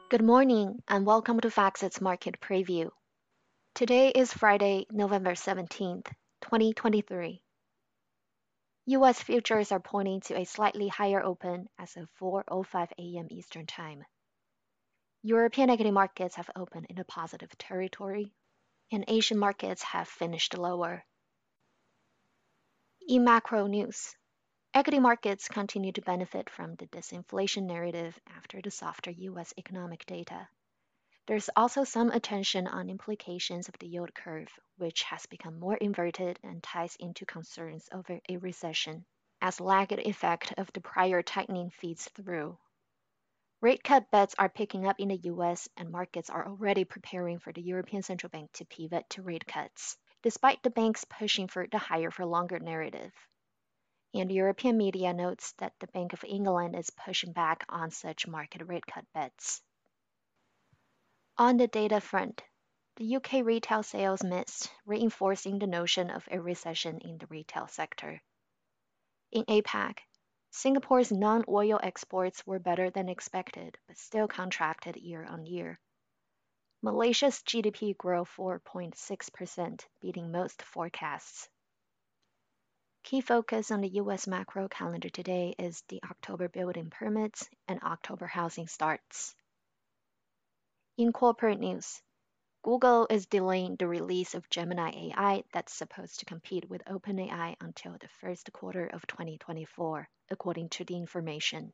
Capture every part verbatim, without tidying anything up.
Good morning and welcome to FactSet's Market Preview. Today is Friday, November seventeenth, twenty twenty-three. U S futures are pointing to a slightly higher open as of four oh five a m Eastern Time. European equity markets have opened in a positive territory, and Asian markets have finished lower. In macro news, equity markets continue to benefit from the disinflation narrative after the softer U S economic data. There's also some attention on implications of the yield curve, which has become more inverted and ties into concerns over a recession, as lagged effect of the prior tightening feeds through. Rate cut bets are picking up in the U S, and markets are already preparing for the European Central Bank to pivot to rate cuts, despite the banks pushing for the higher for longer narrative. And European media notes that the Bank of England is pushing back on such market rate cut bets. On the data front, the U K retail sales missed, reinforcing the notion of a recession in the retail sector. In APAC, Singapore's non-oil exports were better than expected, but still contracted year on year. Malaysia's G D P grew four point six percent, beating most forecasts. Key focus on the U S macro calendar today is the October building permits and October housing starts. In corporate news, Google is delaying the release of Gemini A I that's supposed to compete with OpenAI until the first quarter of twenty twenty-four, according to the information.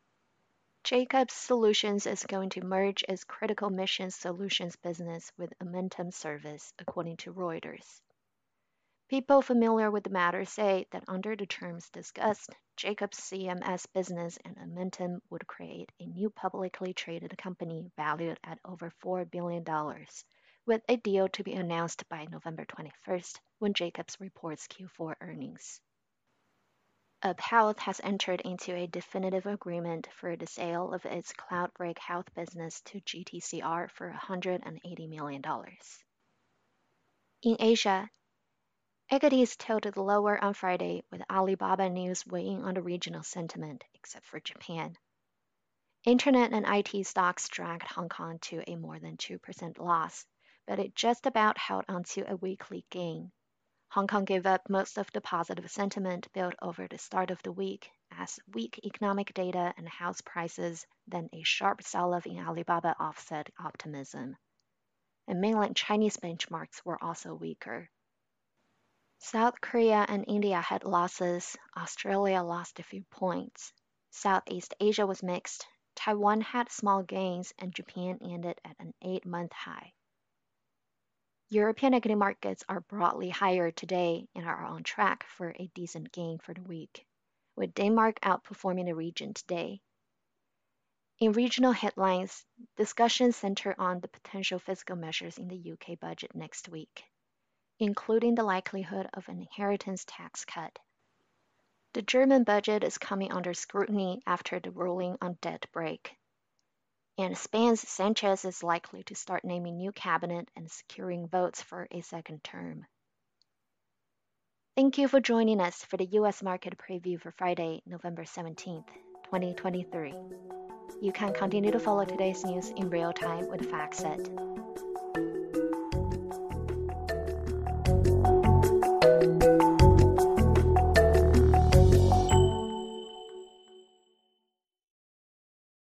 Jacobs Solutions is going to merge its critical mission solutions business with Amentum Service, according to Reuters. People familiar with the matter say that under the terms discussed, Jacobs C M S business and Amentum would create a new publicly traded company valued at over four billion dollars, with a deal to be announced by November twenty-first when Jacobs reports Q four earnings. UpHealth has entered into a definitive agreement for the sale of its Cloudbreak Health business to G T C R for one hundred eighty million dollars. In Asia, equities tilted lower on Friday with Alibaba news weighing on the regional sentiment, except for Japan. Internet and I T stocks dragged Hong Kong to a more than two percent loss, but it just about held onto a weekly gain. Hong Kong gave up most of the positive sentiment built over the start of the week as weak economic data and house prices, then a sharp sell-off in Alibaba offset optimism. And mainland Chinese benchmarks were also weaker. South Korea and India had losses. Australia lost a few points. Southeast Asia was mixed. Taiwan had small gains, and Japan ended at an eight-month high. European equity markets are broadly higher today and are on track for a decent gain for the week, with Denmark outperforming the region today. In regional headlines, discussions center on the potential fiscal measures in the U K budget next week, including the likelihood of an inheritance tax cut. The German budget is coming under scrutiny after the ruling on debt brake. And Spain's Sanchez is likely to start naming new cabinet and securing votes for a second term. Thank you for joining us for the U S market preview for Friday, November seventeenth, twenty twenty-three. You can continue to follow today's news in real time with FactSet.